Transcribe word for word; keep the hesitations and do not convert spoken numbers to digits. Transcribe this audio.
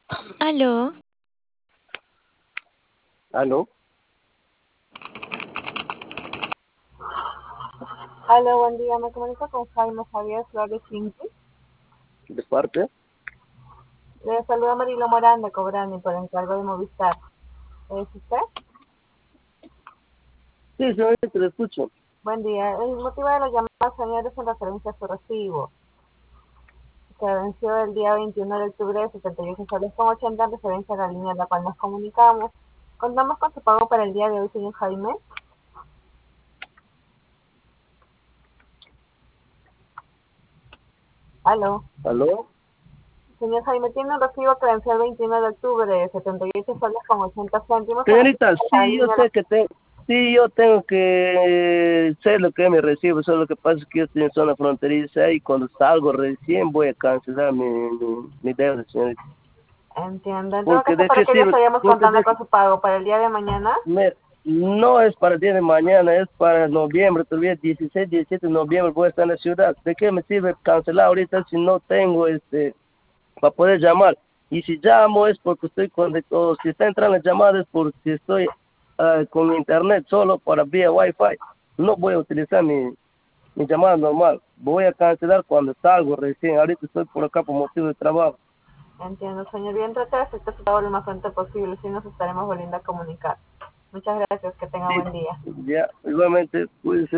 Aló, ¿Aló? Hola, buen día. Me comunico con Jaime Javier Flores Cinti. ¿De parte? Le saluda Marilo Morán de Cobrani por encargo de Movistar. ¿Es usted? Sí, señorita, te lo escucho. Buen día. El motivo de la llamada, señor, es en referencia a su recibo, que venció el día veintiuno de octubre de setenta y ocho soles con ochenta en referencia a la línea a la cual nos comunicamos. Contamos con su pago para el día de hoy, señor Jaime. Aló. ¿Aló? Señor Jaime, tiene un recibo que venció el veintiuno de octubre de setenta y ocho soles con ochenta céntimos en Señorita, referencia a la sí, yo línea a la... sé que te, sí, yo tengo que sé lo que me recibo, solo lo que pasa es que yo estoy en zona fronteriza y cuando salgo recién voy a cancelar mi, mi, mi deuda, señorita. Entiendo. En todo Porque caso, de ¿para qué qué día sirve, estaríamos porque contando de, con su pago? ¿Para el día de mañana? me- no es para el día de mañana, es para noviembre, todavía dieciséis, diecisiete de noviembre voy a estar en la ciudad. ¿De qué me sirve cancelar ahorita si no tengo este para poder llamar? Y si llamo es porque estoy conectado, si está entrando la llamada es porque estoy ah, con internet solo para vía wifi. No voy a utilizar mi, mi llamada normal. Voy a cancelar cuando salgo recién. Ahorita estoy por acá por motivo de trabajo. Entiendo, señor. Bien, trate de aceptar su pago lo más pronto posible, si nos estaremos volviendo a comunicar. Muchas gracias, que tenga Sí, buen día. ya, igualmente, cuídese.